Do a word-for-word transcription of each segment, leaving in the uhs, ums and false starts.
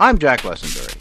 I'm Jack Lessenberry.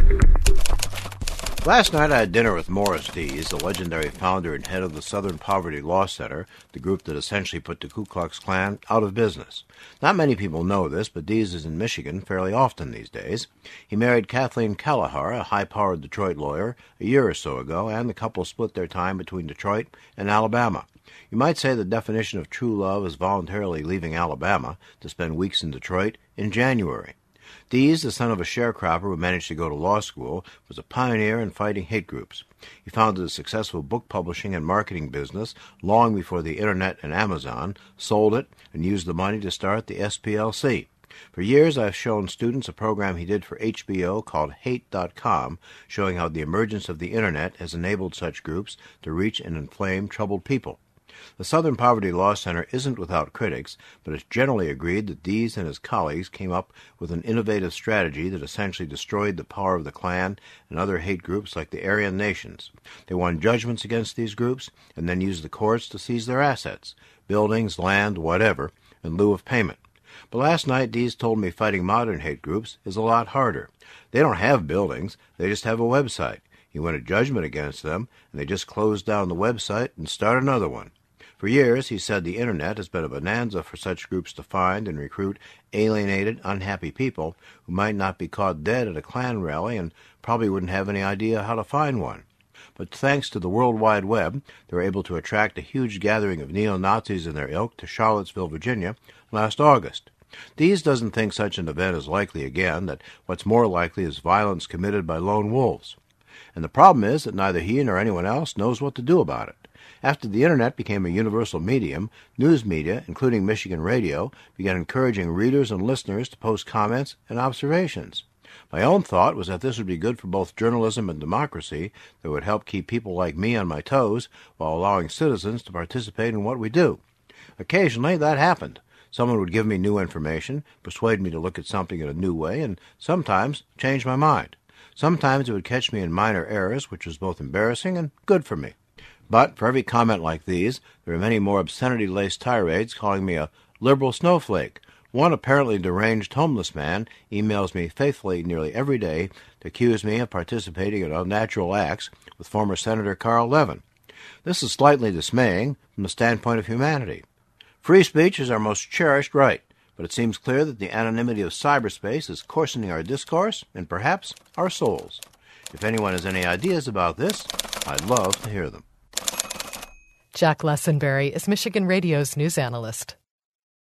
Last night I had dinner with Morris Dees, the legendary founder and head of the Southern Poverty Law Center, the group that essentially put the Ku Klux Klan out of business. Not many people know this, but Dees is in Michigan fairly often these days. He married Kathleen Kelleher, a high-powered Detroit lawyer, a year or so ago, and the couple split their time between Detroit and Alabama. You might say the definition of true love is voluntarily leaving Alabama to spend weeks in Detroit in January. Dees, the son of a sharecropper who managed to go to law school, was a pioneer in fighting hate groups. He founded a successful book publishing and marketing business long before the Internet and Amazon, sold it, and used the money to start the S P L C. For years, I've shown students a program he did for H B O called hate dot com, showing how the emergence of the Internet has enabled such groups to reach and inflame troubled people. The Southern Poverty Law Center isn't without critics, but it's generally agreed that Dees and his colleagues came up with an innovative strategy that essentially destroyed the power of the Klan and other hate groups like the Aryan Nations. They won judgments against these groups and then used the courts to seize their assets, buildings, land, whatever, in lieu of payment. But last night, Dees told me fighting modern hate groups is a lot harder. They don't have buildings, they just have a website. He won a judgment against them, and they just closed down the website and start another one. For years, he said the Internet has been a bonanza for such groups to find and recruit alienated, unhappy people who might not be caught dead at a Klan rally and probably wouldn't have any idea how to find one. But thanks to the World Wide Web, they were able to attract a huge gathering of neo-Nazis and their ilk to Charlottesville, Virginia, last August. Dees doesn't think such an event is likely again, that what's more likely is violence committed by lone wolves. And the problem is that neither he nor anyone else knows what to do about it. After the Internet became a universal medium, news media, including Michigan radio, began encouraging readers and listeners to post comments and observations. My own thought was that this would be good for both journalism and democracy, that would help keep people like me on my toes while allowing citizens to participate in what we do. Occasionally, that happened. Someone would give me new information, persuade me to look at something in a new way, and sometimes change my mind. Sometimes it would catch me in minor errors, which was both embarrassing and good for me. But for every comment like these, there are many more obscenity-laced tirades calling me a liberal snowflake. One apparently deranged homeless man emails me faithfully nearly every day to accuse me of participating in unnatural acts with former Senator Carl Levin. This is slightly dismaying from the standpoint of humanity. Free speech is our most cherished right, but it seems clear that the anonymity of cyberspace is coarsening our discourse and perhaps our souls. If anyone has any ideas about this, I'd love to hear them. Jack Lessenberry is Michigan Radio's news analyst.